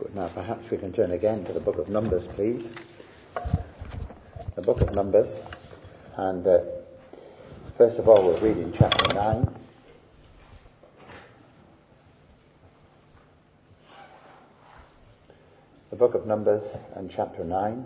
Now perhaps we can turn again to the book of Numbers, please. The book of Numbers. And first of all we'll read in chapter 9. The book of Numbers and chapter 9.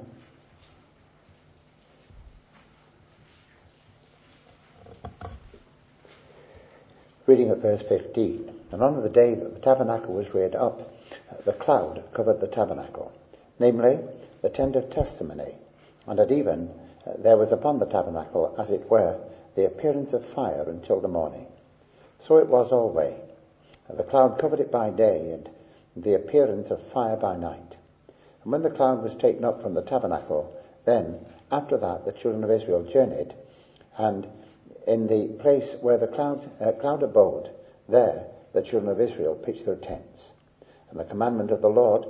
Reading at verse 15. And on the day that the tabernacle was reared up, the cloud covered the tabernacle, namely the tent of testimony, and at even there was upon the tabernacle, as it were, the appearance of fire until the morning. So it was always. The cloud covered it by day, and the appearance of fire by night. And when the cloud was taken up from the tabernacle, then after that the children of Israel journeyed, and in the place where the cloud abode, there the children of Israel pitched their tents. And at the commandment of the Lord,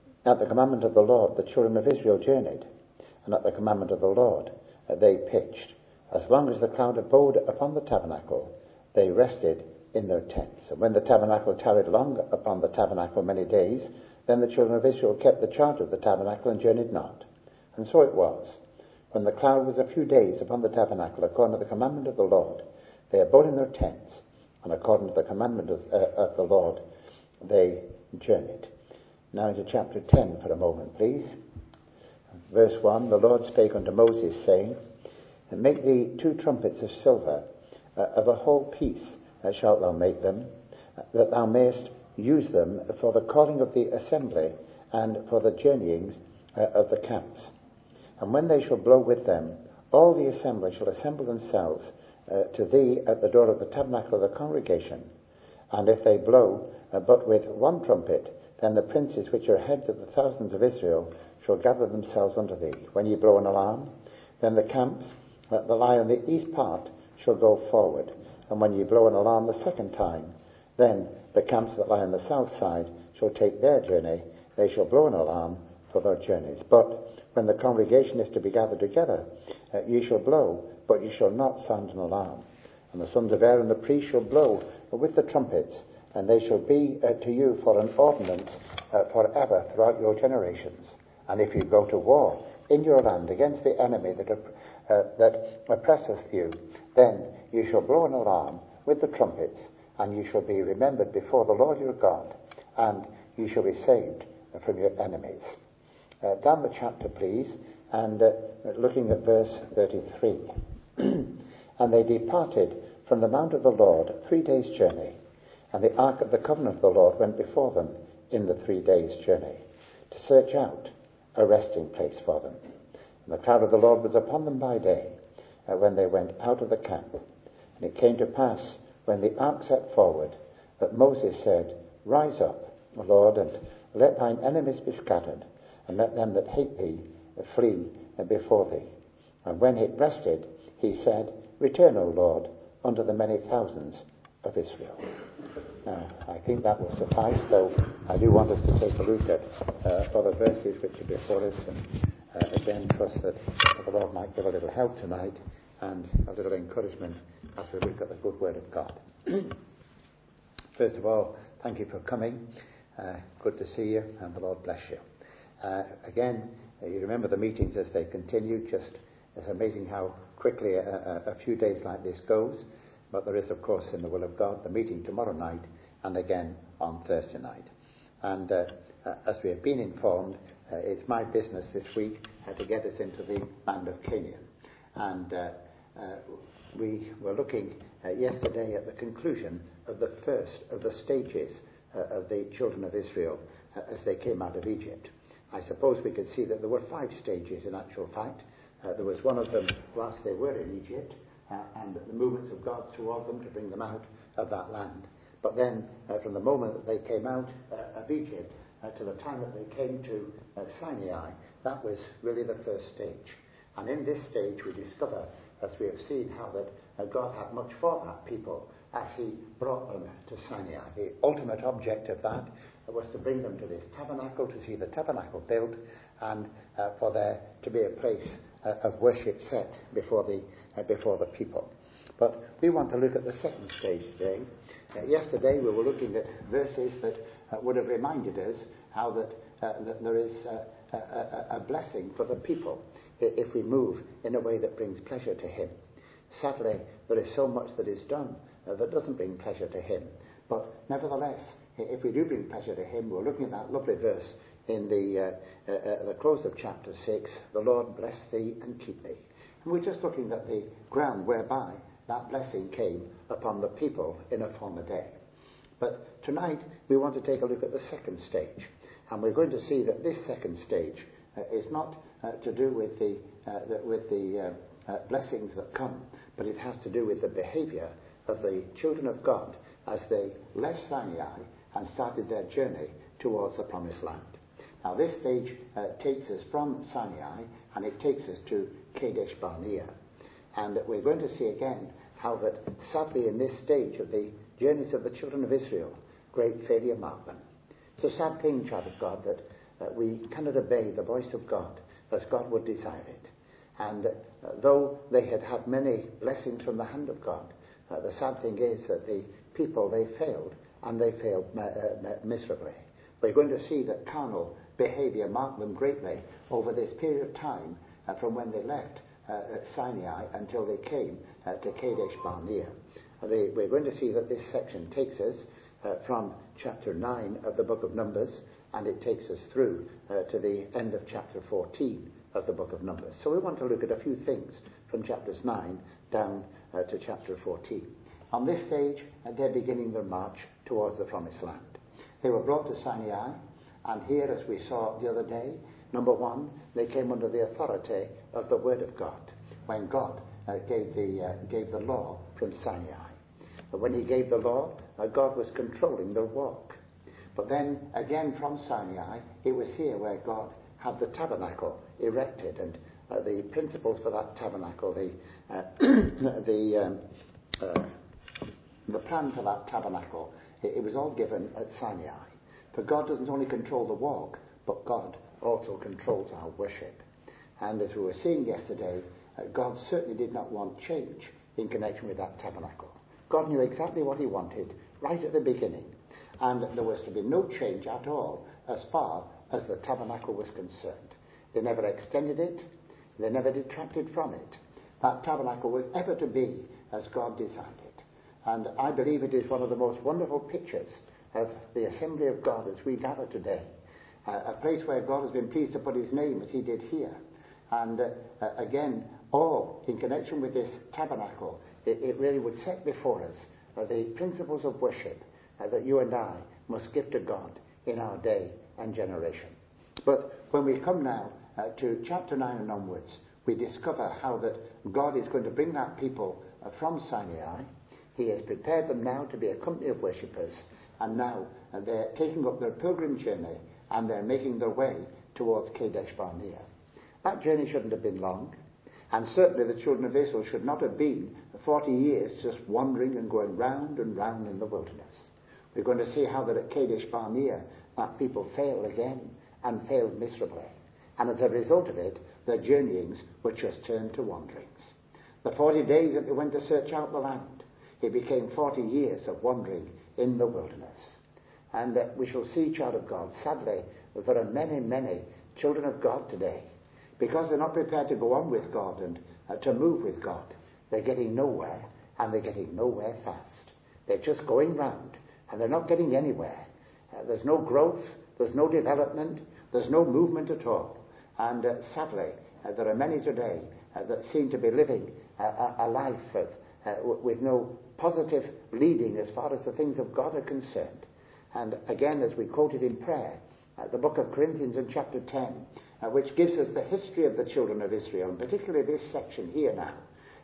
the children of Israel journeyed, and at the commandment of the Lord they pitched. As long as the cloud abode upon the tabernacle, they rested in their tents. And when the tabernacle tarried long upon the tabernacle many days, then the children of Israel kept the charge of the tabernacle and journeyed not. And so it was, when the cloud was a few days upon the tabernacle, according to the commandment of the Lord, they abode in their tents, and according to the commandment of the Lord, they journeyed. Now into chapter 10 for a moment, please. Verse 1, the Lord spake unto Moses, saying, Make thee 2 trumpets of silver, of a whole piece shalt thou make them, that thou mayest use them for the calling of the assembly, and for the journeyings of the camps. And when they shall blow with them, all the assembly shall assemble themselves to thee at the door of the tabernacle of the congregation. And if they blow but with 1 trumpet, then the princes which are heads of the thousands of Israel shall gather themselves unto thee. When ye blow an alarm, then the camps that lie on the east part shall go forward. And when ye blow an alarm the second time, then the camps that lie on the south side shall take their journey. They shall blow an alarm for their journeys. But when the congregation is to be gathered together, ye shall blow, but ye shall not sound an alarm. And the sons of Aaron the priest shall blow with the trumpets, and they shall be to you for an ordinance forever throughout your generations. And if you go to war in your land against the enemy that oppresseth you, then you shall blow an alarm with the trumpets, and you shall be remembered before the Lord your God, and you shall be saved from your enemies. Down the chapter, please, and looking at verse 33. And they departed from the mount of the Lord 3 days' journey, and the ark of the covenant of the Lord went before them in the 3 days' journey, to search out a resting place for them. And the cloud of the Lord was upon them by day, when they went out of the camp. And it came to pass, when the ark set forward, that Moses said, Rise up, Lord, and let thine enemies be scattered, and let them that hate thee flee before thee. And when it rested, he said, Return, O Lord, unto the many thousands of Israel. Now, I think that will suffice, though I do want us to take a look at other verses which are before us, and again trust that the Lord might give a little help tonight and a little encouragement as we look at the good word of God. First of all, thank you for coming. Good to see you, and the Lord bless you. Again, you remember the meetings as they continue. It's amazing how quickly a few days like this goes. But there is, of course, in the will of God, the meeting tomorrow night and again on Thursday night. And as we have been informed, it's my business this week to get us into the land of Canaan. And we were looking yesterday at the conclusion of the first of the stages of the children of Israel as they came out of Egypt. I suppose we could see that there were 5 stages in actual fact. There was one of them whilst they were in Egypt, and the movements of God toward them to bring them out of that land. But then, from the moment that they came out of Egypt to the time that they came to Sinai, that was really the first stage. And in this stage we discover, as we have seen, how that God had much for that people as he brought them to Sinai. The ultimate object of that was to bring them to this tabernacle, to see the tabernacle built, and for there to be a place of worship set before the people. But we want to look at the second stage today. Yesterday we were looking at verses that would have reminded us how that there is a blessing for the people if we move in a way that brings pleasure to him. Sadly, there is so much that is done that doesn't bring pleasure to him. But nevertheless, if we do bring pleasure to him, we're looking at that lovely verse in the close of chapter 6, the Lord bless thee and keep thee. And we're just looking at the ground whereby that blessing came upon the people in a former day. But tonight we want to take a look at the second stage. And we're going to see that this second stage is not to do with the blessings that come, but it has to do with the behaviour of the children of God as they left Sinai and started their journey towards the promised land. Now this stage takes us from Sinai and it takes us to Kadesh Barnea. And we're going to see again how that sadly in this stage of the journeys of the children of Israel, great failure marked them. It's a sad thing, child of God, that we cannot obey the voice of God as God would desire it. And though they had had many blessings from the hand of God, the sad thing is that the people, they failed, and they failed miserably. We're going to see that carnal behaviour marked them greatly over this period of time from when they left Sinai until they came to Kadesh Barnea. We're going to see that this section takes us from chapter 9 of the book of Numbers, and it takes us through to the end of chapter 14 of the book of Numbers. So we want to look at a few things from chapters 9 down to chapter 14. On this stage, they're beginning their march towards the promised land. They were brought to Sinai, and here, as we saw the other day, number one, they came under the authority of the Word of God, when God gave the law from Sinai. But when he gave the law, God was controlling their walk. But then, again from Sinai, it was here where God had the tabernacle erected, and the principles for that tabernacle, the plan for that tabernacle, it was all given at Sinai. For God doesn't only control the walk, but God also controls our worship. And as we were seeing yesterday, God certainly did not want change in connection with that tabernacle. God knew exactly what he wanted right at the beginning, and there was to be no change at all as far as the tabernacle was concerned. They never extended it, they never detracted from it. That tabernacle was ever to be as God designed it. And I believe it is one of the most wonderful pictures of the assembly of God as we gather today. A place where God has been pleased to put his name as he did here. And again, all in connection with this tabernacle, it really would set before us the principles of worship that you and I must give to God in our day and generation. But when we come now to chapter 9 and onwards, we discover how that God is going to bring that people from Sinai. He has prepared them now to be a company of worshippers, and now they're taking up their pilgrim journey and they're making their way towards Kadesh Barnea. That journey shouldn't have been long, and certainly the children of Israel should not have been 40 years just wandering and going round and round in the wilderness. We're going to see how that at Kadesh Barnea that people failed again and failed miserably, and as a result of it their journeyings were just turned to wanderings. The 40 days that they went to search out the land, it became 40 years of wandering in the wilderness. And we shall see, child of God, sadly, that there are many, many children of God today, because they're not prepared to go on with God and to move with God. They're getting nowhere, and they're getting nowhere fast. They're just going round, and they're not getting anywhere. There's no growth, there's no development, there's no movement at all. And sadly, there are many today that seem to be living a life with no positive leading as far as the things of God are concerned. And again, as we quoted in prayer, the book of Corinthians in chapter 10, which gives us the history of the children of Israel, and particularly this section here now,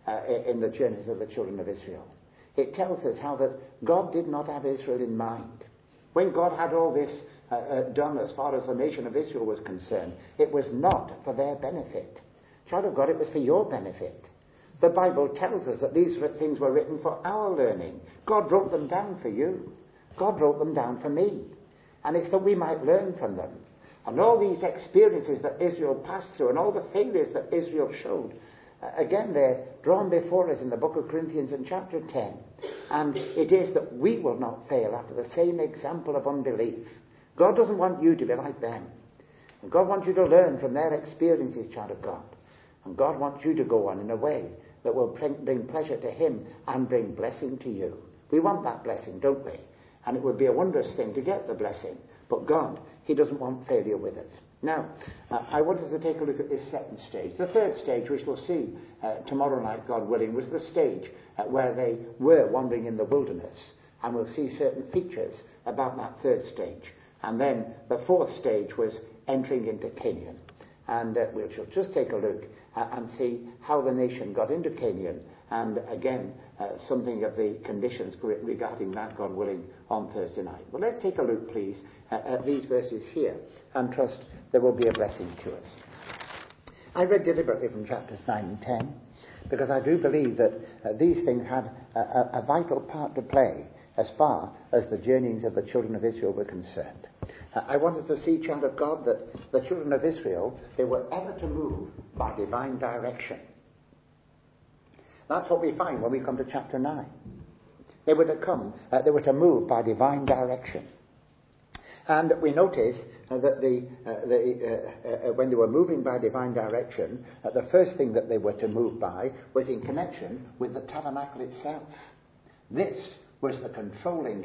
in the journeys of the children of Israel. It tells us how that God did not have Israel in mind. When God had all this done as far as the nation of Israel was concerned, it was not for their benefit. Child of God, it was for your benefit. The Bible tells us that these things were written for our learning. God wrote them down for you. God wrote them down for me. And it's that we might learn from them. And all these experiences that Israel passed through and all the failures that Israel showed, Again, they're drawn before us in the book of Corinthians in chapter 10. And it is that we will not fail after the same example of unbelief. God doesn't want you to be like them. And God wants you to learn from their experiences, child of God. And God wants you to go on in a way that will bring pleasure to him and bring blessing to you. We want that blessing, don't we? And it would be a wondrous thing to get the blessing. But God, he doesn't want failure with us. Now, I want us to take a look at this second stage. The third stage, which we'll see tomorrow night, God willing, was the stage where they were wandering in the wilderness. And we'll see certain features about that third stage. And then the fourth stage was entering into Canaan. And we'll just take a look and see how the nation got into Canaan. And again, something of the conditions regarding that, God willing, on Thursday night. Well, let's take a look, please, at these verses here, and trust there will be a blessing to us. I read deliberately from chapters 9 and 10, because I do believe that these things had a vital part to play as far as the journeyings of the children of Israel were concerned. I wanted to see, child of God, that the children of Israel, they were ever to move by divine direction. That's what we find when we come to chapter 9. They were to move by divine direction. And we notice that when they were moving by divine direction, the first thing that they were to move by was in connection with the tabernacle itself. This was the controlling,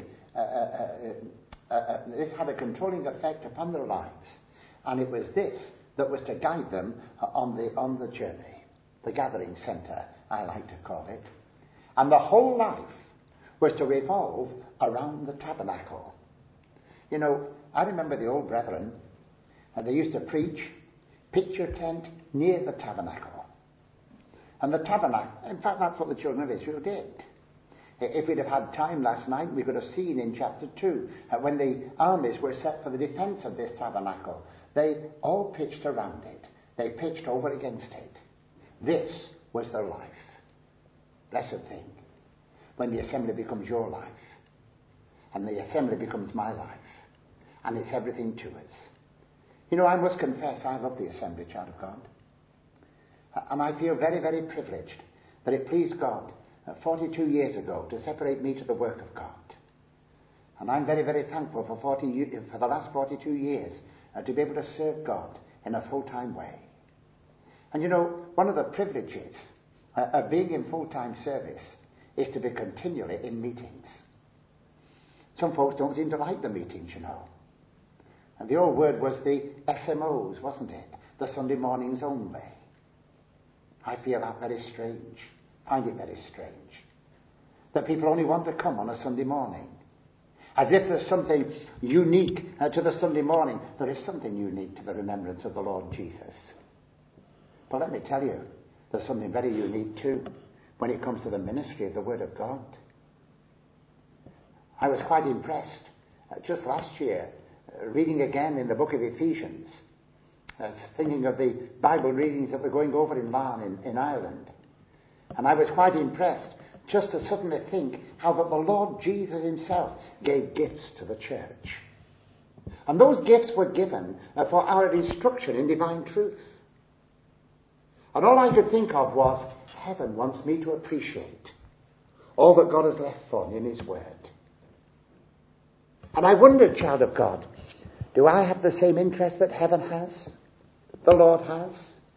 this had a controlling effect upon their lives. And it was this that was to guide them on the journey, the gathering centre, I like to call it. And the whole life was to revolve around the tabernacle. You know, I remember the old brethren, and they used to preach, pitch your tent near the tabernacle. And the tabernacle, in fact, that's what the children of Israel did. If we'd have had time last night, we could have seen in chapter 2, when the armies were set for the defense of this tabernacle, they all pitched around it. They pitched over against it. This was their life. Blessed thing. When the assembly becomes your life, and the assembly becomes my life, and it's everything to us. You know, I must confess, I love the assembly, child of God. And I feel very, very privileged that it pleased God 42 years ago to separate me to the work of God. And I'm very, very thankful for the last 42 years to be able to serve God in a full-time way. And you know, one of the privileges of being in full-time service is to be continually in meetings. Some folks don't seem to like the meetings, you know. And the old word was the SMOs, wasn't it? The Sunday mornings only. I feel that very strange. Find it very strange. That people only want to come on a Sunday morning. As if there's something unique to the Sunday morning. There is something unique to the remembrance of the Lord Jesus. But let me tell you, there's something very unique too when it comes to the ministry of the Word of God. I was quite impressed just last year, reading again in the book of Ephesians, thinking of the Bible readings that were going over in Larne in Ireland. And I was quite impressed just to suddenly think how that the Lord Jesus himself gave gifts to the church. And those gifts were given for our instruction in divine truth. And all I could think of was, heaven wants me to appreciate all that God has left for me in his word. And I wondered, child of God, do I have the same interest that heaven has? The Lord has?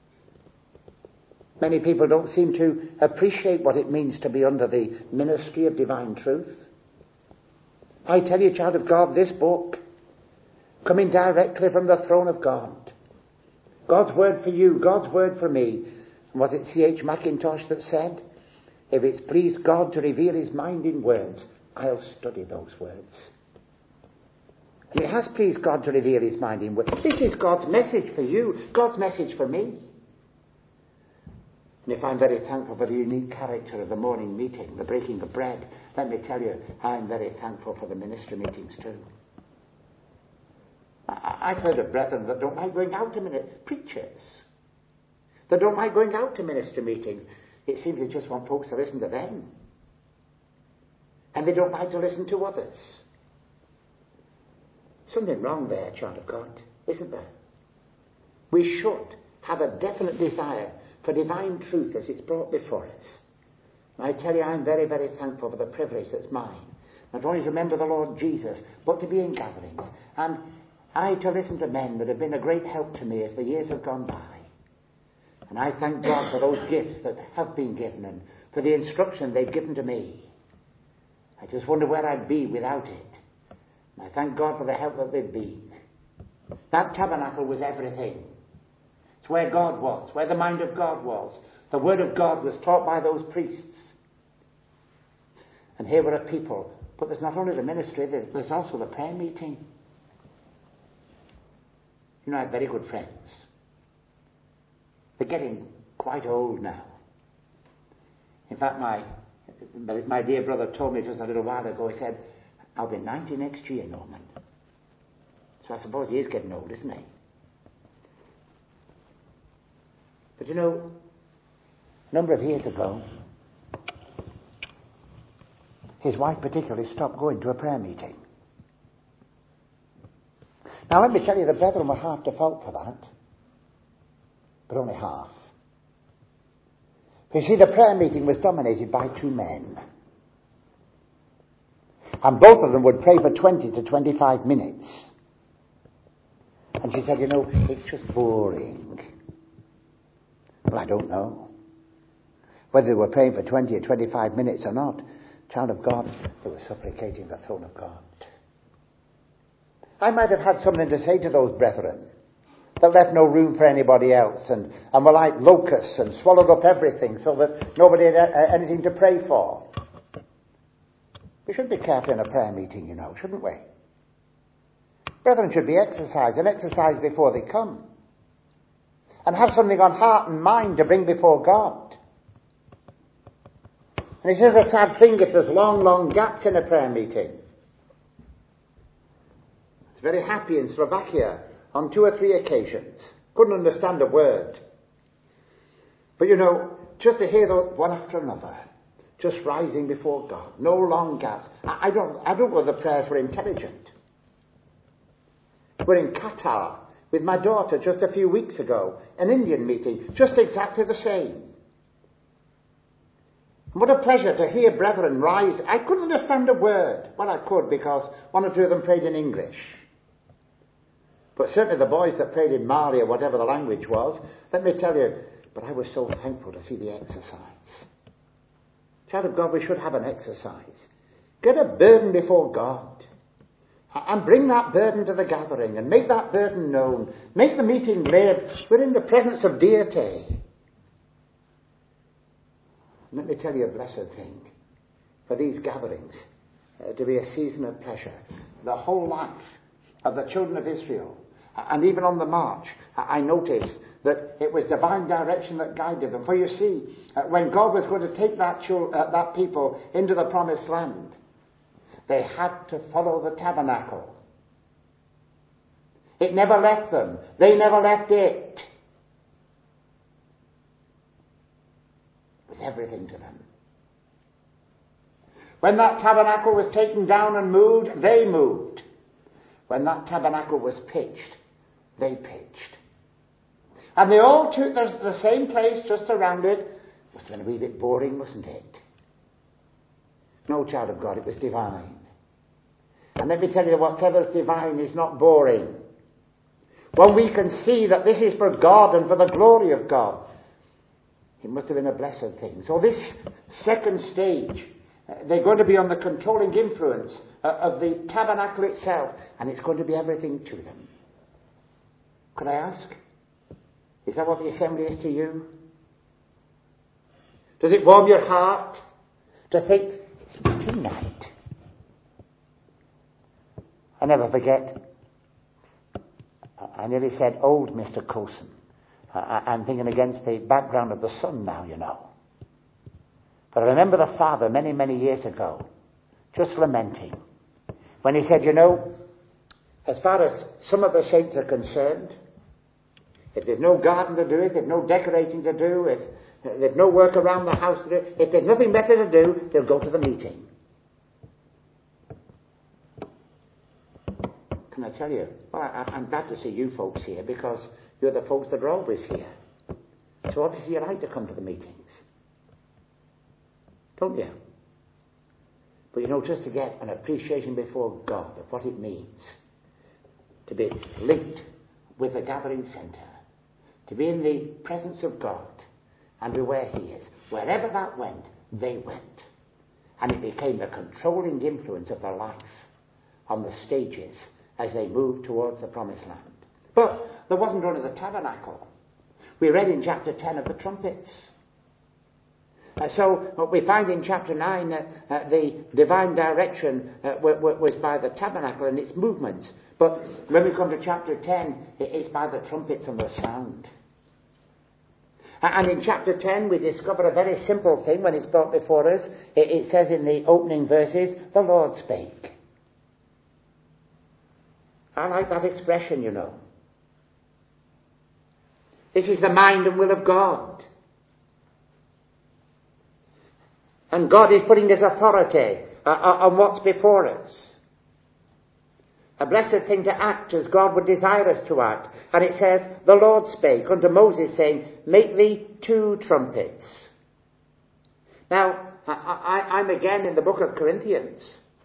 Many people don't seem to appreciate what it means to be under the ministry of divine truth. I tell you, child of God, this book, coming directly from the throne of God, God's word for you, God's word for me. Was it C.H. Mackintosh that said, if it's pleased God to reveal his mind in words, I'll study those words. And it has pleased God to reveal his mind in words. This is God's message for you, God's message for me. And if I'm very thankful for the unique character of the morning meeting, the breaking of bread, let me tell you, I'm very thankful for the ministry meetings too. I've heard of brethren that don't like going out to preachers. They don't like going out to ministry meetings. It seems they just want folks to listen to them. And they don't like to listen to others. Something wrong there, child of God, isn't there? We should have a definite desire for divine truth as it's brought before us. And I tell you, I'm very, very thankful for the privilege that's mine. Not only to remember the Lord Jesus, but to be in gatherings. And to listen to men that have been a great help to me as the years have gone by. And I thank God for those gifts that have been given and for the instruction they've given to me. I just wonder where I'd be without it. And I thank God for the help that they've been. That tabernacle was everything. It's where God was, where the mind of God was. The word of God was taught by those priests. And here were a people. But there's not only the ministry, there's also the prayer meeting. You know, I have very good friends. They're getting quite old now. In fact, my dear brother told me just a little while ago, he said, I'll be 90 next year, Norman. So I suppose he is getting old, isn't he? But you know, a number of years ago, his wife particularly stopped going to a prayer meeting. Now let me tell you, the brethren were half to fault for that. But only half. You see, the prayer meeting was dominated by two men. And both of them would pray for 20 to 25 minutes. And she said, you know, it's just boring. Well, I don't know. Whether they were praying for 20 or 25 minutes or not, child of God, they were supplicating the throne of God. I might have had something to say to those brethren that left no room for anybody else and were like locusts and swallowed up everything so that nobody had anything to pray for. We should be careful in a prayer meeting, you know, shouldn't we? Brethren should be exercised, and exercised before they come. And have something on heart and mind to bring before God. And it is a sad thing if there's long, long gaps in a prayer meeting. I was very happy in Slovakia on 2 or 3 occasions. Couldn't understand a word. But you know, just to hear one after another, just rising before God, no long gaps. I don't know whether the prayers were intelligent. We're in Qatar with my daughter just a few weeks ago, an Indian meeting, just exactly the same. What a pleasure to hear brethren rise. I couldn't understand a word. Well, I could because 1 or 2 of them prayed in English. But certainly the boys that prayed in Mali or whatever the language was, let me tell you, but I was so thankful to see the exercise. Child of God, we should have an exercise. Get a burden before God. And bring that burden to the gathering and make that burden known. Make the meeting live. We're in the presence of deity. Let me tell you a blessed thing. For these gatherings to be a season of pleasure. The whole life of the children of Israel. And even on the march, I noticed that it was divine direction that guided them. For you see, when God was going to take that people into the promised land, they had to follow the tabernacle. It never left them. They never left it. It was everything to them. When that tabernacle was taken down and moved, they moved. When that tabernacle was pitched, they pitched. And they all took the same place just around it. Must have been a wee bit boring, wasn't it? No, child of God, it was divine. And let me tell you, whatever's divine is not boring. When we can see that this is for God and for the glory of God, it must have been a blessed thing. So this second stage, they're going to be on the controlling influence of the tabernacle itself, and it's going to be everything to them. Could I ask? Is that what the assembly is to you? Does it warm your heart to think, it's meeting night? I never forget, I nearly said old Mr. Coulson. I'm thinking against the background of the sun now, you know. But I remember the father many, many years ago, just lamenting, when he said, you know, as far as some of the saints are concerned, if there's no garden to do, if there's no decorating to do, if there's no work around the house to do, if there's nothing better to do, they'll go to the meeting. Can I tell you? Well, I'm glad to see you folks here because you're the folks that are always here. So So obviously you like to come to the meetings. Don't you? But just to get an appreciation before God of what it means to be linked with the gathering centre, to be in the presence of God and be where he is. Wherever that went, they went. And it became the controlling influence of their life on the stages as they moved towards the promised land. But there wasn't only the tabernacle. We read in chapter 10 of the trumpets. So what we find in chapter 9, the divine direction was by the tabernacle and its movements. But when we come to chapter 10, it's by the trumpets and the sound. And in chapter 10, we discover a very simple thing when it's brought before us. It says in the opening verses, the Lord spake. I like that expression, This is the mind and will of God. And God is putting his authority on what's before us. A blessed thing to act as God would desire us to act. And it says, the Lord spake unto Moses, saying, make thee 2 trumpets. Now, I'm again in the book of Corinthians.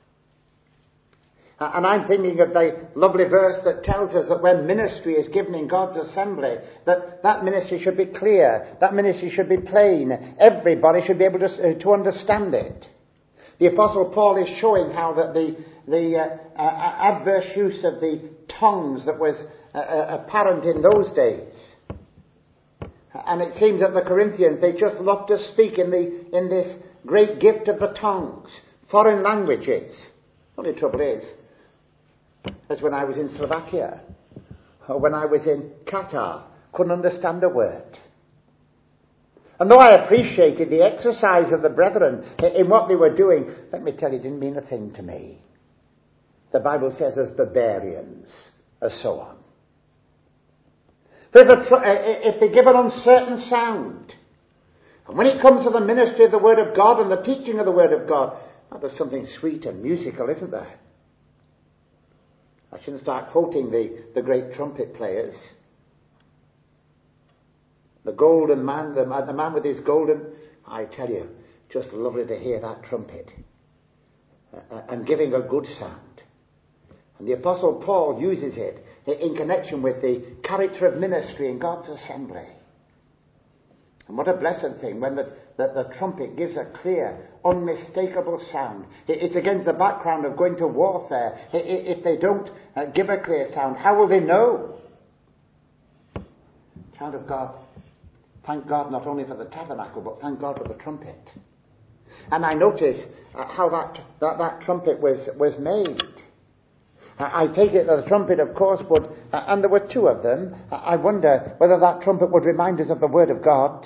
And I'm thinking of the lovely verse that tells us that when ministry is given in God's assembly, that ministry should be clear, that ministry should be plain. Everybody should be able to understand it. The Apostle Paul is showing how that the adverse use of the tongues that was apparent in those days. And it seems that the Corinthians, they just loved to speak in this great gift of the tongues, foreign languages. The only trouble is, as when I was in Slovakia, or when I was in Qatar, couldn't understand a word. And though I appreciated the exercise of the brethren in what they were doing, let me tell you, it didn't mean a thing to me. The Bible says as barbarians, and so on. If they give an uncertain sound, and when it comes to the ministry of the Word of God and the teaching of the Word of God, there's something sweet and musical, isn't there? I shouldn't start quoting the great trumpet players. The golden man, the man with his golden, I tell you, just lovely to hear that trumpet. And giving a good sound. And the Apostle Paul uses it in connection with the character of ministry in God's assembly. And what a blessed thing when the trumpet gives a clear, unmistakable sound. It's against the background of going to warfare. If they don't give a clear sound, how will they know? Child of God, thank God not only for the tabernacle, but thank God for the trumpet. And I notice how that trumpet was made. I take it that the trumpet, of course, would, and there were 2 of them, I wonder whether that trumpet would remind us of the Word of God.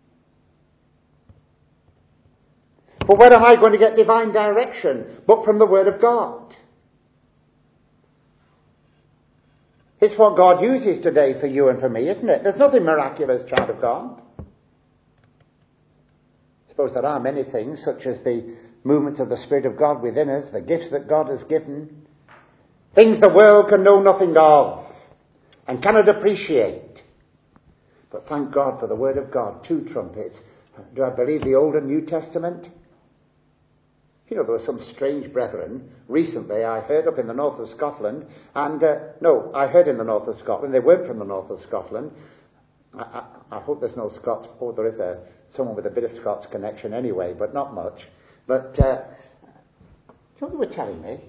For where am I going to get divine direction but from the Word of God? It's what God uses today for you and for me, isn't it? There's nothing miraculous, child of God. I suppose there are many things, such as the movements of the Spirit of God within us, the gifts that God has given, things the world can know nothing of and cannot appreciate. But thank God for the Word of God. 2 trumpets. Do I believe the Old and New Testament? There were some strange brethren. Recently, I heard up in the north of Scotland, and I heard in the north of Scotland. They weren't from the north of Scotland. I hope there's no Scots. Oh, there is someone with a bit of Scots connection anyway, but not much. But you know what they were telling me?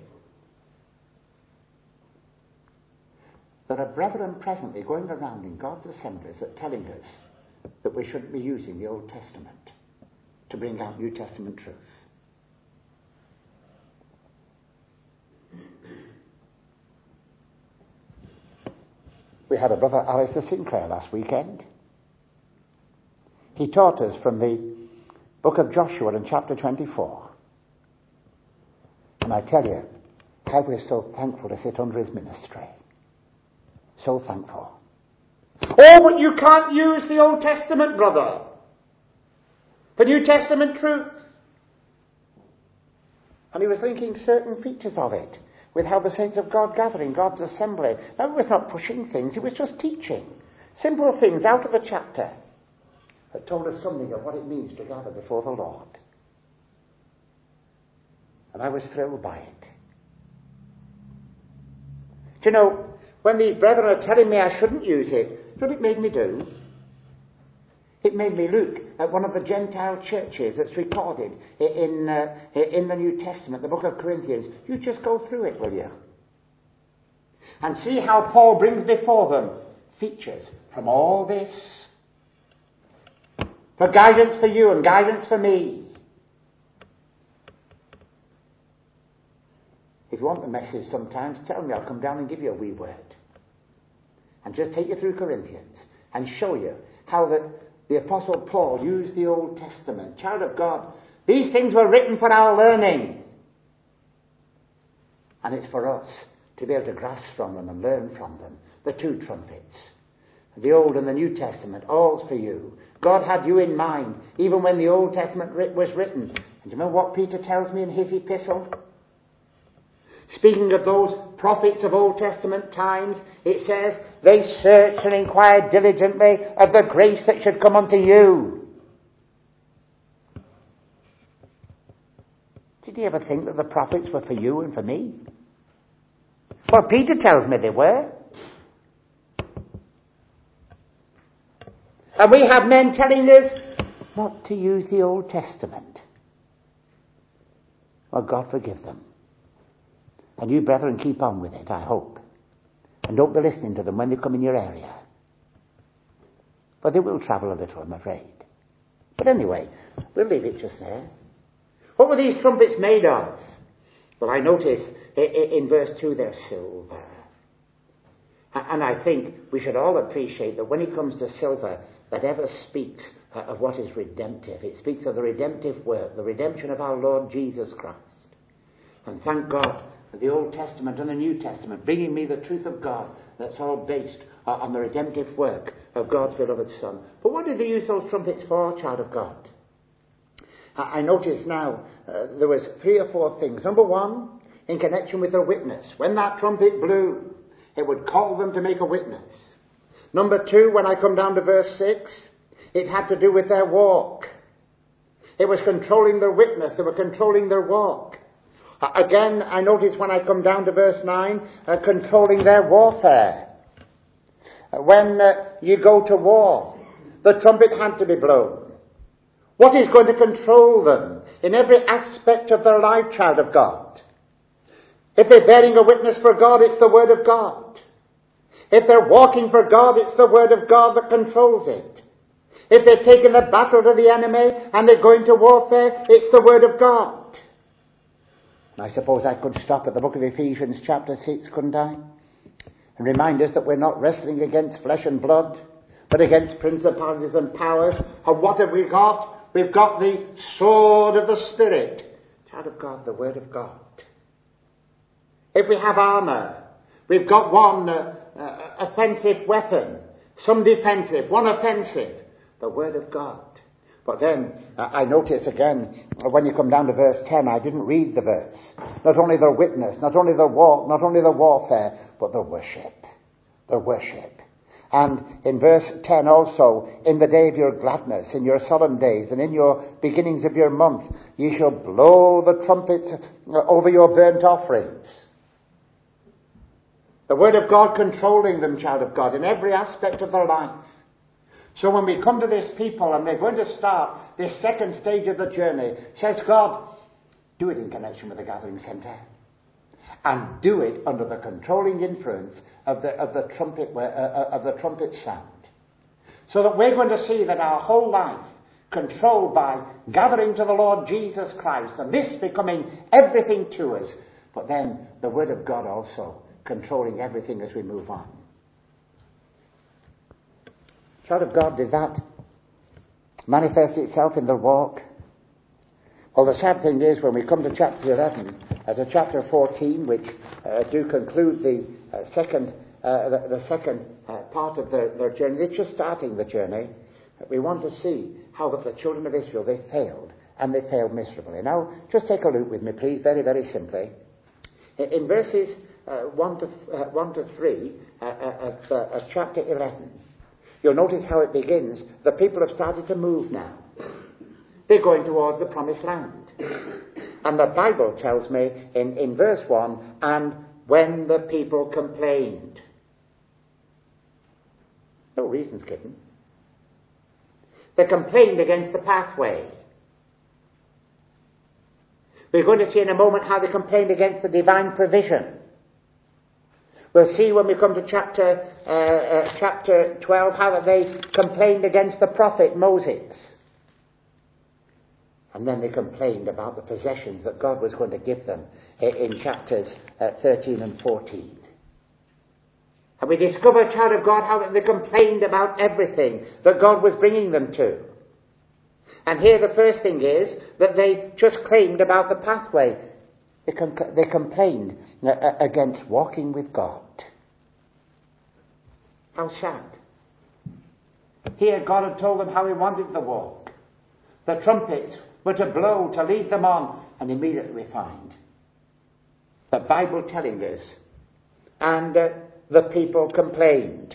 There are brethren presently going around in God's assemblies that are telling us that we shouldn't be using the Old Testament to bring out New Testament truth. We had a brother, Alistair Sinclair, last weekend. He taught us from the book of Joshua in chapter 24. And I tell you, how we're so thankful to sit under his ministry. So thankful. Oh, but you can't use the Old Testament, brother, for New Testament truth. And he was linking certain features of it with how the saints of God gather in God's assembly. Now, he was not pushing things, he was just teaching. Simple things out of the chapter. had told us something of what it means to gather before the Lord. And I was thrilled by it. Do you know, when these brethren are telling me I shouldn't use it, what it made me do? It made me look at one of the Gentile churches that's recorded in the New Testament, the book of Corinthians. You just go through it, will you? And see how Paul brings before them features from all this. For guidance for you and guidance for me. If you want the message sometimes, tell me, I'll come down and give you a wee word. And just take you through Corinthians and show you how that the Apostle Paul used the Old Testament. Child of God, these things were written for our learning. And it's for us to be able to grasp from them and learn from them. The two trumpets. The Old and the New Testament, all's for you. God had you in mind, even when the Old Testament was written. And do you remember what Peter tells me in his epistle? Speaking of those prophets of Old Testament times, it says, they searched and inquired diligently of the grace that should come unto you. Did you ever think that the prophets were for you and for me? Well, Peter tells me they were. And we have men telling us not to use the Old Testament. Well, God forgive them. And you, brethren, keep on with it, I hope. And don't be listening to them when they come in your area. For they will travel a little, I'm afraid. But anyway, we'll leave it just there. What were these trumpets made of? Well, I notice in verse 2 they're silver. And I think we should all appreciate that when it comes to silver, that ever speaks of what is redemptive. It speaks of the redemptive work, the redemption of our Lord Jesus Christ. And thank God for the Old Testament and the New Testament, bringing me the truth of God that's all based on the redemptive work of God's beloved Son. But what did they use those trumpets for, child of God? I notice now there was 3 or 4 things. Number 1, in connection with their witness. When that trumpet blew, it would call them to make a witness. Number 2, when I come down to verse 6, it had to do with their walk. It was controlling their witness. They were controlling their walk. Again, I notice when I come down to verse 9, controlling their warfare. When you go to war, the trumpet had to be blown. What is going to control them in every aspect of their life, child of God? If they're bearing a witness for God, it's the Word of God. If they're walking for God, it's the Word of God that controls it. If they're taking the battle to the enemy and they're going to warfare, it's the Word of God. I suppose I could stop at the book of Ephesians chapter 6, couldn't I? And remind us that we're not wrestling against flesh and blood, but against principalities and powers. And what have we got? We've got the sword of the Spirit. Child of God, the Word of God. If we have armour, we've got one offensive weapon, some defensive, one offensive, the Word of God. But then I notice again, when you come down to verse 10, I didn't read the verse. Not only their witness, not only their walk, not only their warfare, but their worship. Their worship. And in verse 10 also, in the day of your gladness, in your solemn days, and in your beginnings of your month, ye shall blow the trumpets over your burnt offerings. The Word of God controlling them, child of God, in every aspect of their life. So when we come to this people and they're going to start this second stage of the journey, says God, do it in connection with the gathering centre. And do it under the controlling influence of the trumpet sound. So that we're going to see that our whole life controlled by gathering to the Lord Jesus Christ, and this becoming everything to us, but then the Word of God also controlling everything as we move on. Child of God, did that manifest itself in their walk? Well, the sad thing is, when we come to chapter 11, to chapter 14, which do conclude the second part of their journey, they're just starting the journey. We want to see how that the children of Israel, they failed, and they failed miserably. Now, just take a look with me, please, very, very simply. In verses 1 to 3 of chapter 11, You'll notice how it begins. The people have started to move now. They're going towards the promised land. And the Bible tells me in verse 1, and when the people complained. No reasons given. They complained against the pathway. We're going to see in a moment how they complained against the divine provision. We'll see when we come to chapter 12 how that they complained against the prophet Moses. And then they complained about the possessions that God was going to give them in chapters 13 and 14. And we discover, child of God, how they complained about everything that God was bringing them to. And here the first thing is that they just claimed about the pathway. They complained against walking with God. How sad. Here God had told them how he wanted the walk. The trumpets were to blow, to lead them on. And immediately we find the Bible telling us, and the people complained.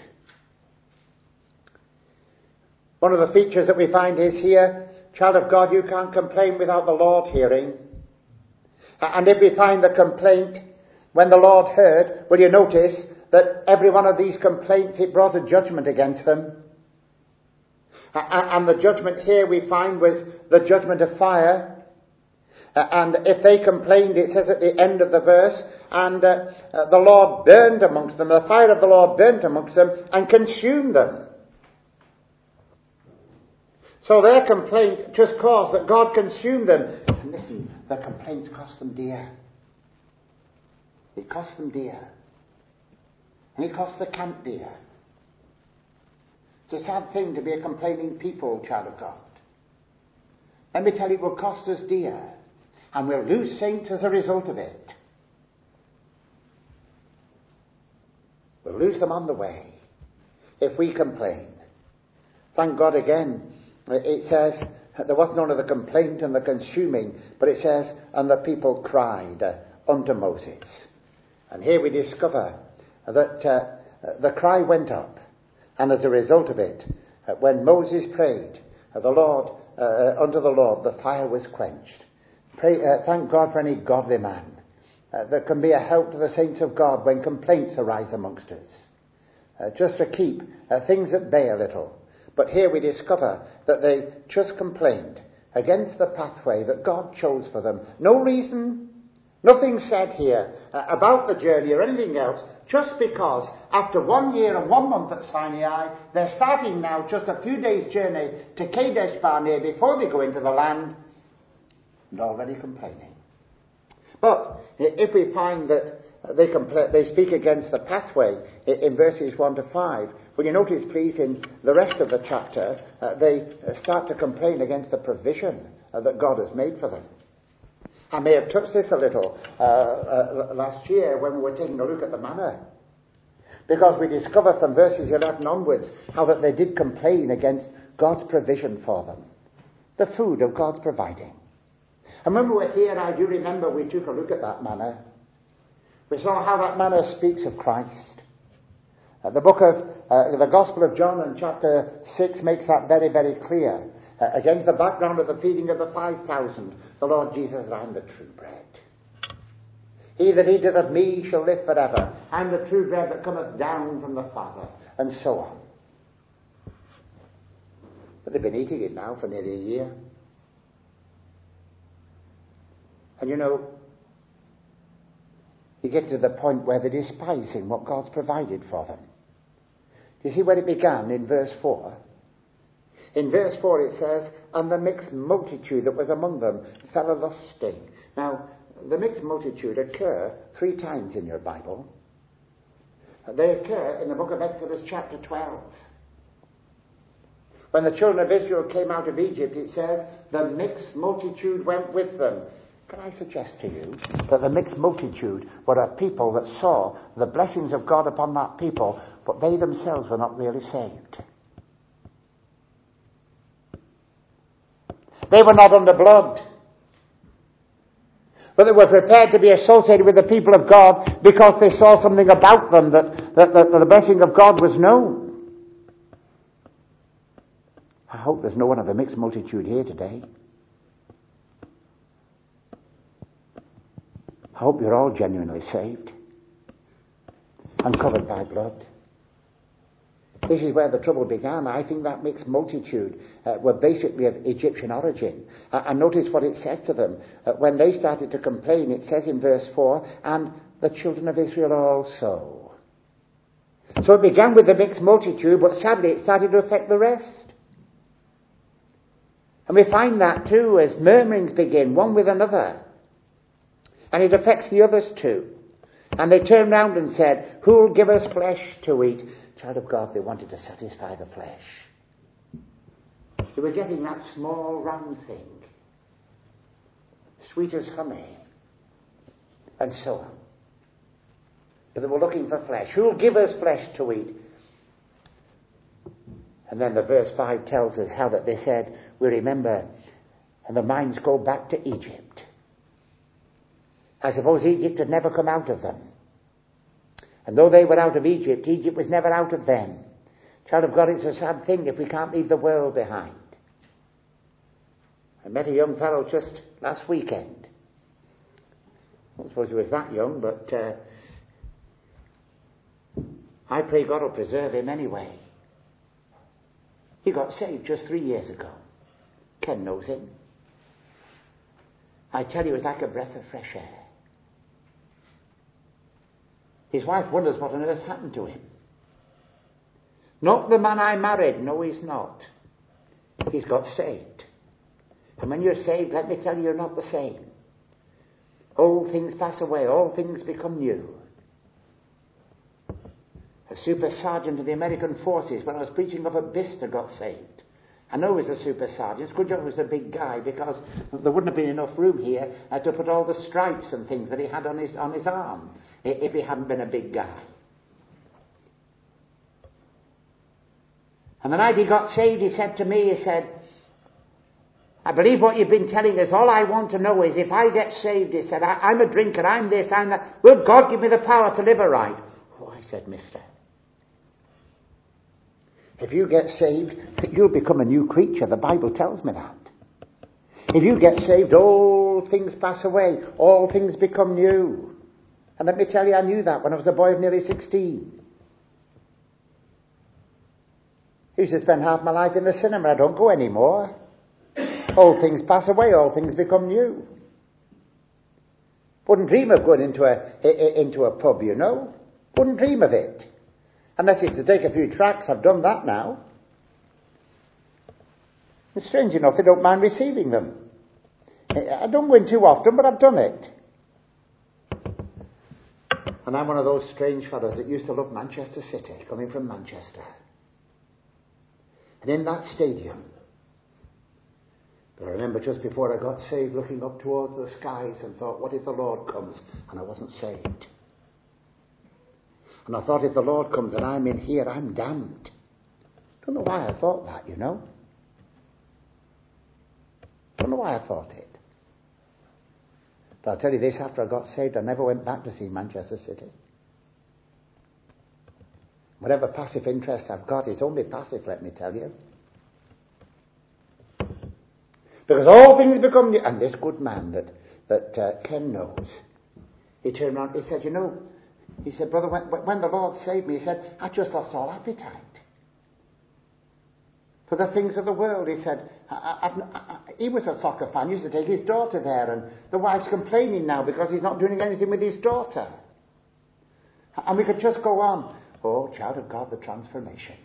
One of the features that we find is here, child of God, you can't complain without the Lord hearing. And if we find the complaint, when the Lord heard, will you notice that every one of these complaints, it brought a judgment against them. And the judgment here we find was the judgment of fire. And if they complained, it says at the end of the verse, and the Lord burned amongst them, the fire of the Lord burnt amongst them and consumed them. So their complaint just caused that God consumed them. And listen, their complaints cost them dear. It cost them dear. And it cost the camp dear. It's a sad thing to be a complaining people, child of God. Let me tell you, it will cost us dear. And we'll lose saints as a result of it. We'll lose them on the way if we complain. Thank God again, it says, there was none of the complaint and the consuming, but it says, and the people cried unto Moses. And here we discover that the cry went up, and as a result of it, when Moses prayed unto the Lord, the fire was quenched. Thank God for any godly man that can be a help to the saints of God when complaints arise amongst us, just to keep things at bay a little. But here we discover that they just complained against the pathway that God chose for them. No reason, nothing said here about the journey or anything else, just because after 1 year and 1 month at Sinai, they're starting now just a few days' journey to Kadesh Barnea before they go into the land, and already complaining. But if we find that they speak against the pathway in verses 1 to 5, will you notice, please, in the rest of the chapter, they start to complain against the provision that God has made for them. I may have touched this a little last year when we were taking a look at the manna. Because we discover from verses 11 onwards how that they did complain against God's provision for them. The food of God's providing. And when we were here, I do remember we took a look at that manna. We saw how that manna speaks of Christ. The book of the Gospel of John in chapter 6 makes that very, very clear. Against the background of the feeding of the 5,000, the Lord Jesus said, I am the true bread. He that eateth of me shall live forever. I am the true bread that cometh down from the Father. And so on. But they've been eating it now for nearly a year. And you know, you get to the point where they're despising what God's provided for them. You see where it began in verse 4? In verse 4 it says, and the mixed multitude that was among them fell a lusting. Now, the mixed multitude occur 3 times in your Bible. They occur in the book of Exodus chapter 12. When the children of Israel came out of Egypt, it says, the mixed multitude went with them. Can I suggest to you that the mixed multitude were a people that saw the blessings of God upon that people, but they themselves were not really saved. They were not under blood. But they were prepared to be associated with the people of God because they saw something about them that the blessing of God was known. I hope there's no one of the mixed multitude here today. I hope you're all genuinely saved and covered by blood. This is where the trouble began. I think that mixed multitude were basically of Egyptian origin. And notice what it says to them. When they started to complain, it says in verse 4, and the children of Israel also. So it began with the mixed multitude, but sadly it started to affect the rest. And we find that too as murmurings begin, one with another. And it affects the others too. And they turned round and said, who'll give us flesh to eat? Child of God, they wanted to satisfy the flesh. They were getting that small round thing, sweet as honey, and so on. But they were looking for flesh. Who'll give us flesh to eat? And then the verse 5 tells us how that they said, we remember, and their minds go back to Egypt. I suppose Egypt had never come out of them. And though they were out of Egypt, Egypt was never out of them. Child of God, it's a sad thing if we can't leave the world behind. I met a young fellow just last weekend. I don't suppose he was that young, but I pray God will preserve him anyway. He got saved just 3 years ago. Ken knows him. I tell you, it was like a breath of fresh air. His wife wonders what on earth happened to him. Not the man I married. No, he's not. He's got saved. And when you're saved, let me tell you, you're not the same. Old things pass away. All things become new. A super sergeant of the American forces, when I was preaching up at Bicester, got saved. I know he was a super sergeant. It's good job he was a big guy, because there wouldn't have been enough room here to put all the stripes and things that he had on his arm if he hadn't been a big guy. And the night he got saved, he said to me, he said, I believe what you've been telling us. All I want to know is if I get saved, he said, I'm a drinker, I'm this, I'm that. Will God give me the power to live aright? Oh, I said, mister, if you get saved, you'll become a new creature. The Bible tells me that. If you get saved, all things pass away. All things become new. And let me tell you, I knew that when I was a boy of nearly 16. I used to spend half my life in the cinema. I don't go anymore. All things pass away. All things become new. Wouldn't dream of going into a pub, you know. Wouldn't dream of it. Unless it's to take a few tracks. I've done that now. It's strange enough, they don't mind receiving them. I don't go in too often, but I've done it. And I'm one of those strange fellows that used to love Manchester City, coming from Manchester. And in that stadium, but I remember just before I got saved, looking up towards the skies and thought, what if the Lord comes and I wasn't saved? And I thought, if the Lord comes and I'm in here, I'm damned. Don't know why I thought that, you know. Don't know why I thought it. But I'll tell you this, after I got saved, I never went back to see Manchester City. Whatever passive interest I've got, it's only passive, let me tell you. Because all things become new. And this good man that Ken knows, he turned around, he said, you know, he said, brother, when the Lord saved me, he said, I just lost all appetite for the things of the world. He said, he was a soccer fan, he used to take his daughter there, and the wife's complaining now because he's not doing anything with his daughter. And we could just go on. Oh, child of God, the transformation.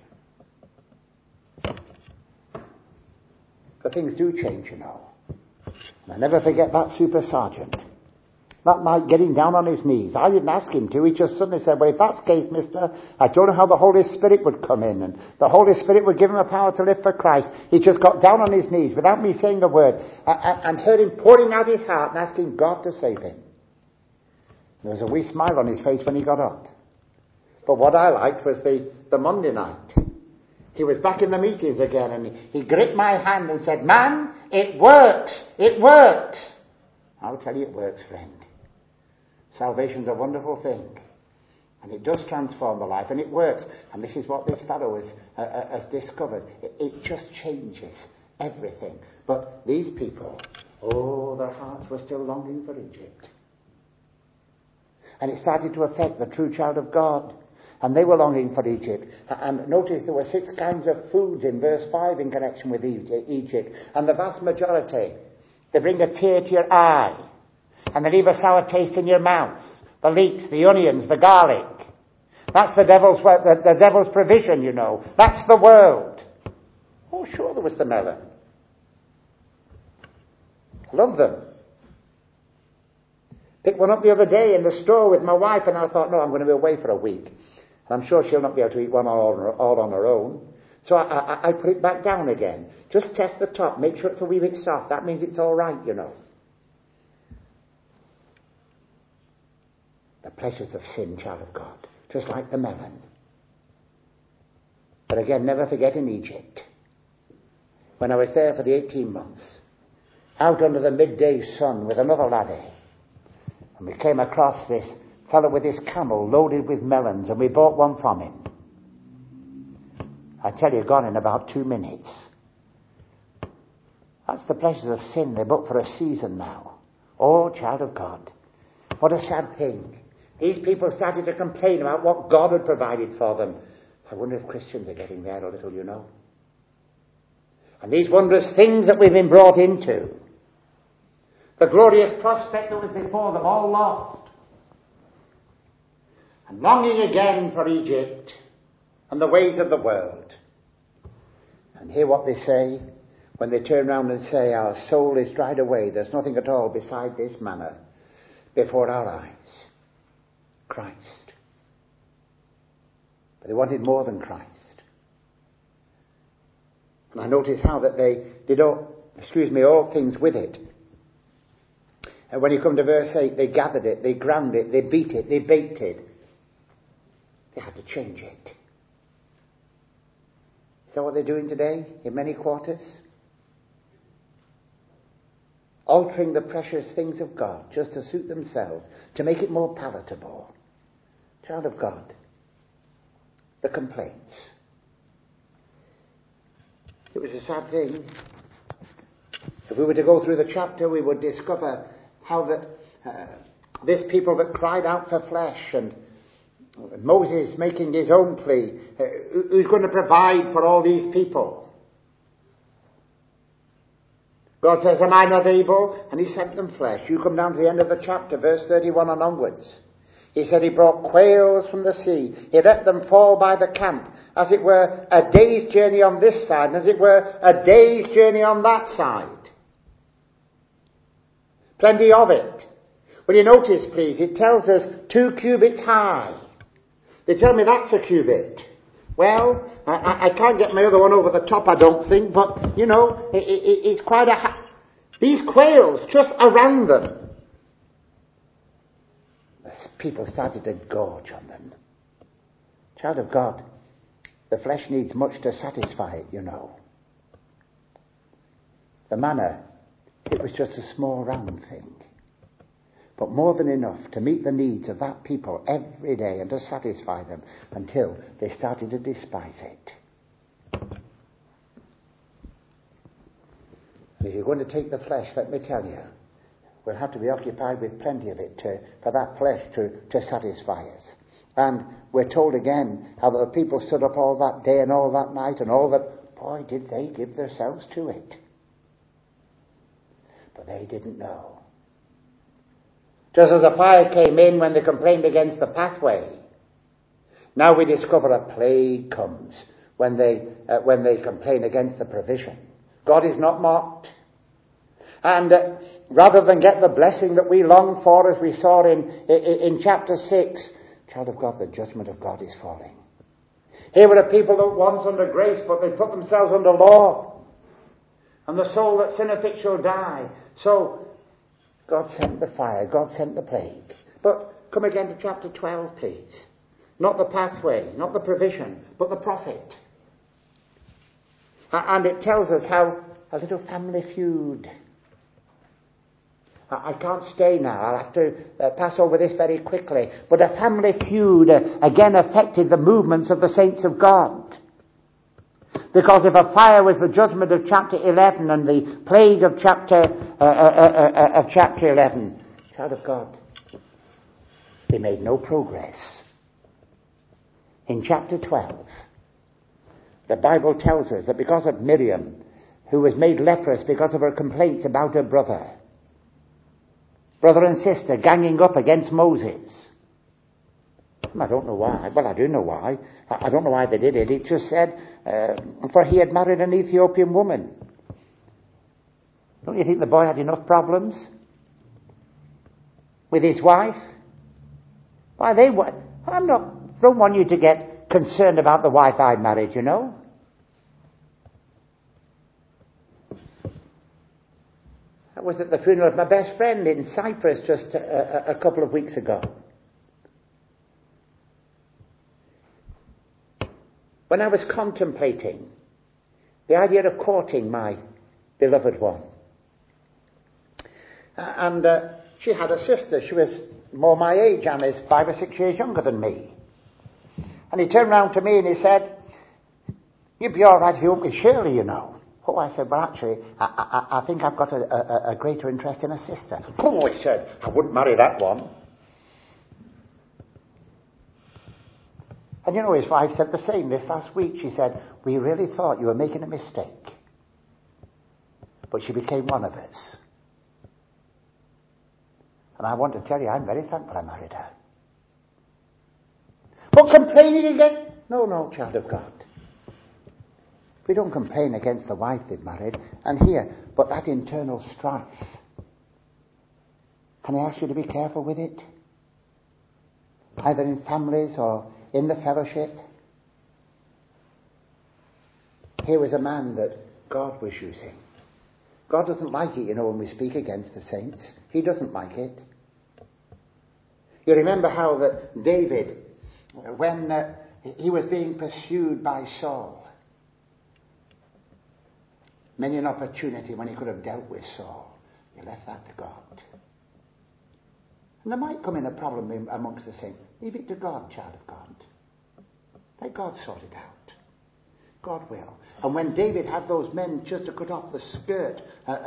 But things do change, you know. And I never forget that super sergeant. That night, getting down on his knees. I didn't ask him to. He just suddenly said, well, if that's the case, mister, I don't know how the Holy Spirit would come in. And the Holy Spirit would give him a power to live for Christ. He just got down on his knees without me saying a word. And heard him pouring out his heart and asking God to save him. There was a wee smile on his face when he got up. But what I liked was the Monday night. He was back in the meetings again, and he gripped my hand and said, man, it works. It works. I'll tell you it works, friend. Salvation's a wonderful thing. And it does transform the life, and it works. And this is what this fellow has discovered. It just changes everything. But these people, their hearts were still longing for Egypt. And it started to affect the true child of God. And they were longing for Egypt. And notice there were 6 kinds of foods in verse 5 in connection with Egypt. And the vast majority, they bring a tear to your eye. And they leave a sour taste in your mouth. The leeks, the onions, the garlic. That's the devil's provision, you know. That's the world. Oh, sure, there was the melon. Love them. Picked one up the other day in the store with my wife, and I thought, no, I'm going to be away for a week. And I'm sure she'll not be able to eat one all on her own. So I put it back down again. Just test the top. Make sure it's a wee bit soft. That means it's all right, you know. The pleasures of sin, child of God. Just like the melon. But again, never forget in Egypt. When I was there for the 18 months, out under the midday sun with another laddie, and we came across this fellow with his camel loaded with melons, and we bought one from him. I tell you, gone in about 2 minutes. That's the pleasures of sin. They're booked for a season now. Oh, child of God. What a sad thing. These people started to complain about what God had provided for them. I wonder if Christians are getting there a little, you know. And these wondrous things that we've been brought into, the glorious prospect that was before them, all lost. And longing again for Egypt and the ways of the world. And hear what they say when they turn round and say, our soul is dried away. There's nothing at all beside this manna before our eyes. Christ. But they wanted more than Christ. And I notice how that they did all things with it. And when you come to verse 8, they gathered it, they ground it, they beat it, they baked it. They had to change it. Is that what they're doing today in many quarters? Altering the precious things of God just to suit themselves, to make it more palatable. Child of God, the complaints. It was a sad thing. If we were to go through the chapter, we would discover how that this people that cried out for flesh, and Moses making his own plea, who's going to provide for all these people? God says, am I not able? And he sent them flesh. You come down to the end of the chapter, verse 31 and onwards. He said he brought quails from the sea. He let them fall by the camp, as it were a day's journey on this side, and as it were a day's journey on that side. Plenty of it. Will you notice, please, it tells us 2 cubits high. They tell me that's a cubit. Well, I can't get my other one over the top, I don't think, but, you know, it's quite a... These quails, just around them. People started to gorge on them. Child of God, the flesh needs much to satisfy it, you know. The manna, it was just a small round thing. But more than enough to meet the needs of that people every day and to satisfy them until they started to despise it. And if you're going to take the flesh, let me tell you, we'll have to be occupied with plenty of it for that flesh to satisfy us. And we're told again how the people stood up all that day and all that night and all that. Boy, did they give themselves to it. But they didn't know. Just as a fire came in when they complained against the pathway, now we discover a plague comes when they complain against the provision. God is not mocked. And rather than get the blessing that we long for, as we saw in chapter 6, child of God, the judgment of God is falling. Here were the people that once under grace, but they put themselves under law. And the soul that sinneth it shall die. So God sent the fire, God sent the plague. But come again to chapter 12, please. Not the pathway, not the provision, but the prophet. And it tells us how a little family feud. I can't stay now. I'll have to pass over this very quickly. But a family feud again affected the movements of the saints of God. Because if a fire was the judgment of chapter 11 and the plague of chapter 11, child of God, they made no progress. In chapter 12, the Bible tells us that because of Miriam, who was made leprous because of her complaints about her brother and sister ganging up against Moses. I don't know why. Well, I do know why. I don't know why they did it. It just said, for he had married an Ethiopian woman. Don't you think the boy had enough problems with his wife? Why, don't want you to get concerned about the wife I married, you know. I was at the funeral of my best friend in Cyprus just a couple of weeks ago. When I was contemplating the idea of courting my beloved one. And she had a sister. She was more my age. Anna's 5 or 6 years younger than me. And he turned round to me and he said, "You'd be all right if you went with Shirley, you know." Oh, I said, "Well, actually, I think I've got a greater interest in a sister." "Oh," he said, "I wouldn't marry that one." And you know, his wife said the same this last week. She said, "We really thought you were making a mistake." But she became one of us. And I want to tell you, I'm very thankful I married her. But complaining against... No, child of God. We don't complain against the wife they've married. And here, but that internal strife. Can I ask you to be careful with it? Either in families or in the fellowship. Here was a man that God was using. God doesn't like it, you know, when we speak against the saints. He doesn't like it. You remember how that David, when he was being pursued by Saul, many an opportunity when he could have dealt with Saul, he left that to God. And there might come in a problem amongst the saints. Leave it to God, child of God. Let God sort it out. God will. And when David had those men just to cut off the skirt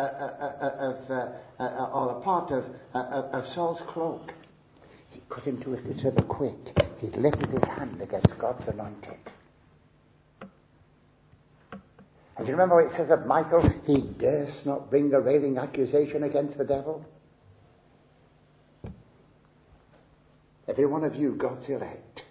or a part of Saul's cloak, he cut him to the quick. He lifted his hand against God's anointed. And do you remember what it says of Michael? He durst not bring a railing accusation against the devil. Every one of you, God's elect.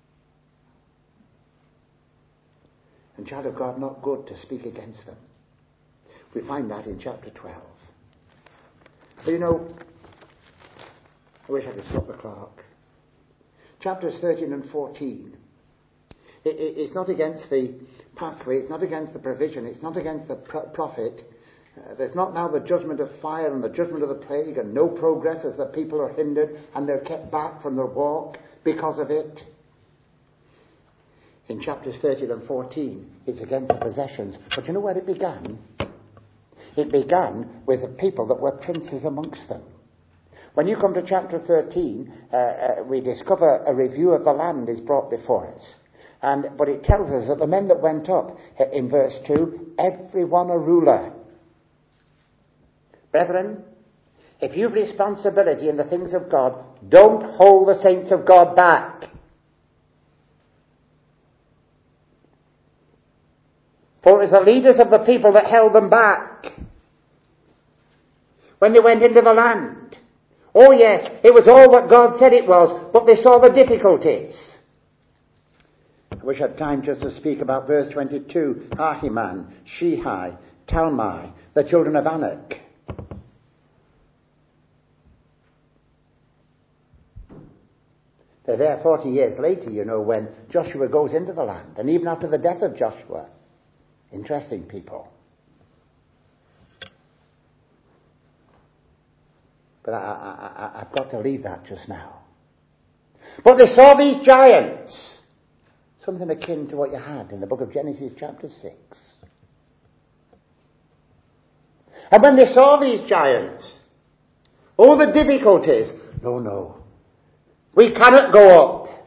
And child of God, not good to speak against them. We find that in chapter 12. But you know, I wish I could stop the clock. Chapters 13 and 14. It's not against the pathway, it's not against the provision, it's not against the prophet. There's not now the judgment of fire and the judgment of the plague and no progress as the people are hindered and they're kept back from their walk because of it. In chapters 13 and 14, it's against the possessions. But you know where it began? It began with the people that were princes amongst them. When you come to chapter 13, we discover a review of the land is brought before us. But it tells us that the men that went up, in verse 2, every one a ruler. Brethren, if you've responsibility in the things of God, don't hold the saints of God back. For it was the leaders of the people that held them back when they went into the land. Oh yes, it was all what God said it was, but they saw the difficulties. I wish I had time just to speak about verse 22. Ahiman, Shihai, Talmai, the children of Anak. They're there 40 years later, you know, when Joshua goes into the land. And even after the death of Joshua. Interesting people. But I've got to leave that just now. But they saw these giants. Something akin to what you had in the book of Genesis chapter 6. And when they saw these giants, all the difficulties. No. We cannot go up.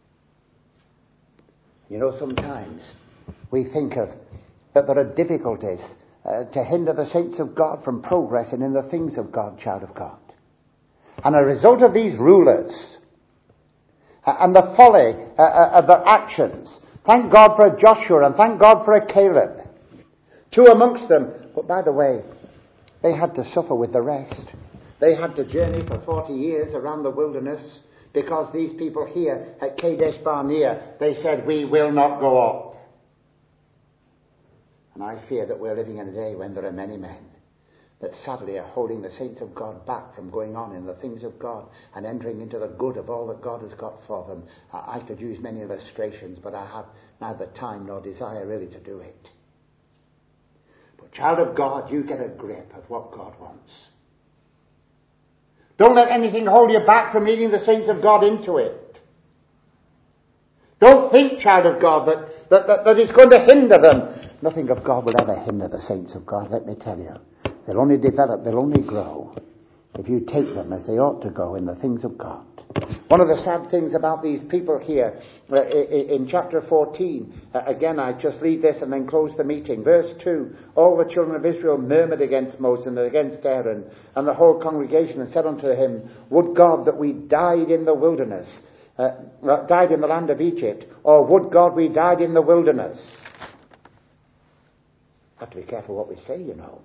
You know, sometimes we think of that there are difficulties to hinder the saints of God from progressing in the things of God, child of God. And a result of these rulers and the folly of their actions, thank God for a Joshua and thank God for a Caleb, two amongst them. But by the way, they had to suffer with the rest. They had to journey for 40 years around the wilderness because these people here at Kadesh Barnea, they said, we will not go up. And I fear that we're living in a day when there are many men that sadly are holding the saints of God back from going on in the things of God and entering into the good of all that God has got for them. I could use many illustrations, but I have neither time nor desire really to do it. But child of God, you get a grip of what God wants. Don't let anything hold you back from leading the saints of God into it. Don't think, child of God, that it's going to hinder them. Nothing of God will ever hinder the saints of God, let me tell you. They'll only develop, they'll only grow if you take them as they ought to go in the things of God. One of the sad things about these people here in chapter 14, again I just read this and then close the meeting. Verse 2, all the children of Israel murmured against Moses and against Aaron, and the whole congregation and said unto him, would God that we died in the wilderness, died in the land of Egypt, or would God we died in the wilderness? Have to be careful what we say, you know.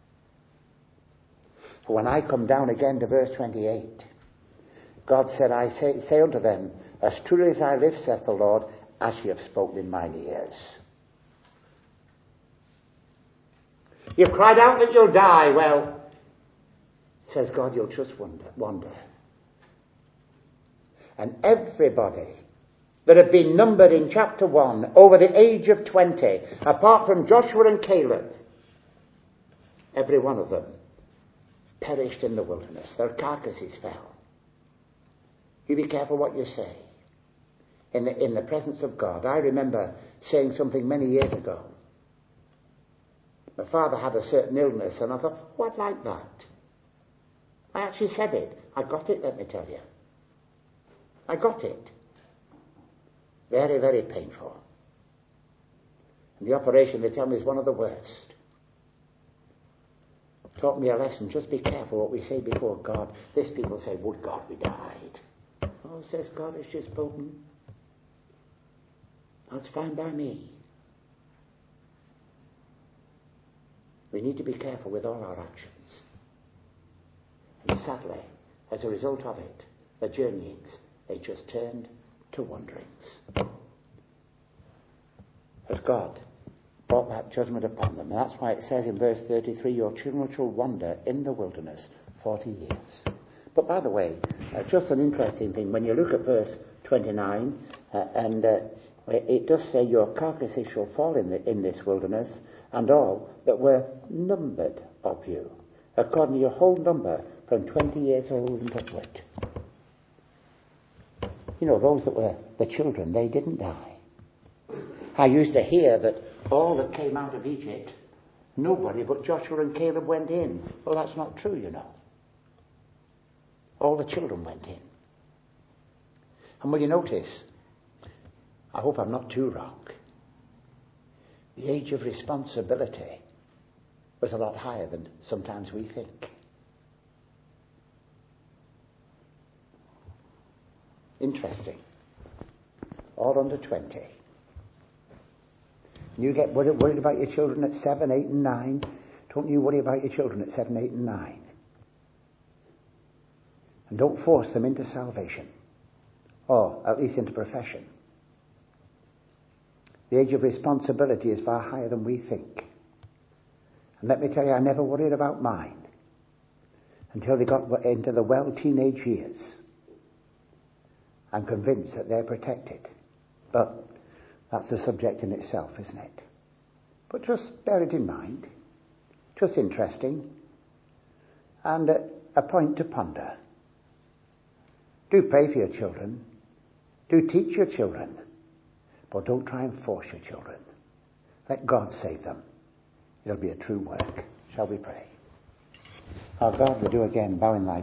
For when I come down again to verse 28, God said, I say unto them, as truly as I live, saith the Lord, as ye have spoken in mine ears. You've cried out that you'll die. Well, says God, you'll just wander. And everybody that had been numbered in chapter 1 over the age of 20, apart from Joshua and Caleb, every one of them perished in the wilderness. Their carcasses fell. You be careful what you say in the presence of God. I remember saying something many years ago. My father had a certain illness, and I thought, oh, I'd like that. I actually said it. I got it, let me tell you. I got it. Very, very painful. And the operation, they tell me, is one of the worst. Taught me a lesson. Just be careful what we say before God. These people say, would God we died. Oh, says God, it's just spoken. That's fine by me. We need to be careful with all our actions. And sadly, as a result of it, the journeyings, they just turned to wanderings. As God brought that judgment upon them. And that's why it says in verse 33, your children shall wander in the wilderness 40 years. But by the way, just an interesting thing, when you look at verse 29, it does say, your carcasses shall fall in this wilderness, and all that were numbered of you, according to your whole number, from 20 years old and upward. You know, those that were the children, they didn't die. I used to hear that all that came out of Egypt, nobody but Joshua and Caleb went in. Well, that's not true, you know. All the children went in. And will you notice, I hope I'm not too wrong, the age of responsibility was a lot higher than sometimes we think. Interesting. All under 20. You get worried about your children at 7, 8 and 9. Don't you worry about your children at 7, 8 and 9. And don't force them into salvation. Or at least into profession. The age of responsibility is far higher than we think. And let me tell you, I never worried about mine until they got into the well teenage years. I'm convinced that they're protected. But that's a subject in itself, isn't it? But just bear it in mind. Just interesting. And a point to ponder. Do pray for your children. Do teach your children. But don't try and force your children. Let God save them. It'll be a true work. Shall we pray? Our God, we do again bow in thy